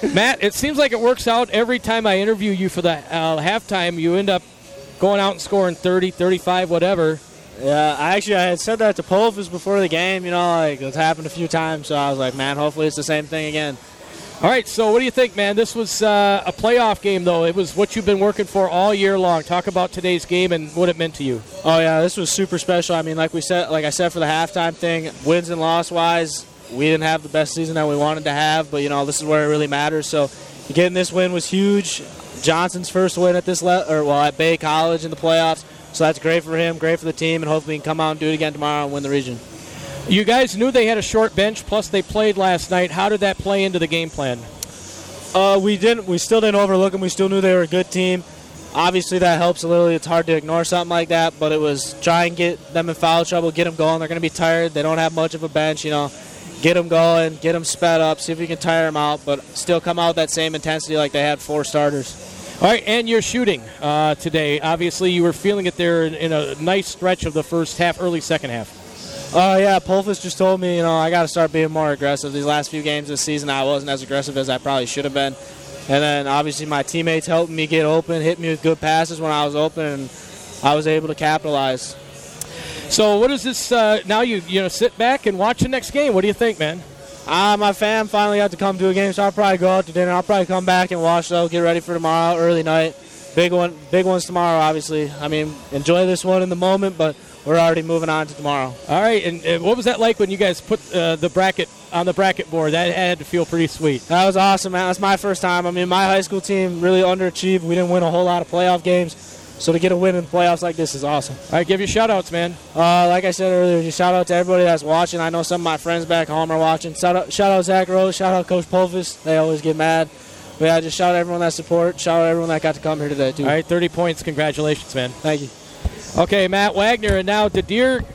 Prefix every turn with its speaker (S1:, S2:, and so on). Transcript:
S1: Matt, it seems like it works out every time I interview you for the halftime. You end up going out and scoring 30, 35, whatever.
S2: Yeah, I had said that to Polfus before the game. It's happened a few times, so I was like, man, hopefully it's the same thing again.
S1: All right, so what do you think, man? This was a playoff game, though. It was what you've been working for all year long. Talk about today's game and what it meant to you.
S2: Oh, yeah, this was super special. I mean, like I said for the halftime thing, wins and loss-wise, we didn't have the best season that we wanted to have, but, this is where it really matters. So getting this win was huge. Johnson's first win at at Bay College in the playoffs. So that's great for him, great for the team, and hopefully we can come out and do it again tomorrow and win the region.
S1: You guys knew they had a short bench, plus they played last night. How did that play into the game plan?
S2: We still didn't overlook them. We still knew they were a good team. Obviously, that helps a little. It's hard to ignore something like that, but it was try and get them in foul trouble, get them going. They're going to be tired. They don't have much of a bench, Get them going, get them sped up, see if we can tire them out, but still come out with that same intensity like they had 4 starters.
S1: All right, and your shooting today. Obviously, you were feeling it there in a nice stretch of the first half, early second half.
S2: Yeah, Polfus just told me, I got to start being more aggressive. These last few games this season, I wasn't as aggressive as I probably should have been. And then, obviously, my teammates helped me get open, hit me with good passes when I was open, and I was able to capitalize.
S1: So what is this now? You sit back and watch the next game. What do you think, man?
S2: My fam finally got to come to a game, so I'll probably go out to dinner. I'll probably come back and watch, though, get ready for tomorrow, early night. Big ones tomorrow, obviously. I mean, enjoy this one in the moment, but we're already moving on to tomorrow.
S1: All right, and what was that like when you guys put the bracket on the bracket board? That had to feel pretty sweet.
S2: That was awesome, man. That's my first time. I mean, my high school team really underachieved. We didn't win a whole lot of playoff games, so to get a win in playoffs like this is awesome.
S1: All right, give you shout-outs, man.
S2: Like I said earlier, just shout-out to everybody that's watching. I know some of my friends back home are watching. Shout-out Zach Rose. Shout-out Coach Polfus. They always get mad. But, yeah, just shout out everyone that support. Shout out everyone that got to come here today, too.
S1: All right, 30 points. Congratulations, man.
S2: Thank you.
S1: Okay, Matt Wagner, and now De Deer